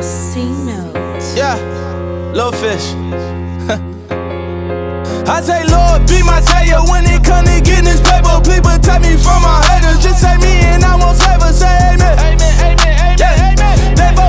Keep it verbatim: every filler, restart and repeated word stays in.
Yeah, Lil Fish. I say, Lord, be my savior when it come to getting this paper. Please protect me from my haters. Just say me and I won't save her. Say amen. Amen, amen, amen, yeah. Amen. They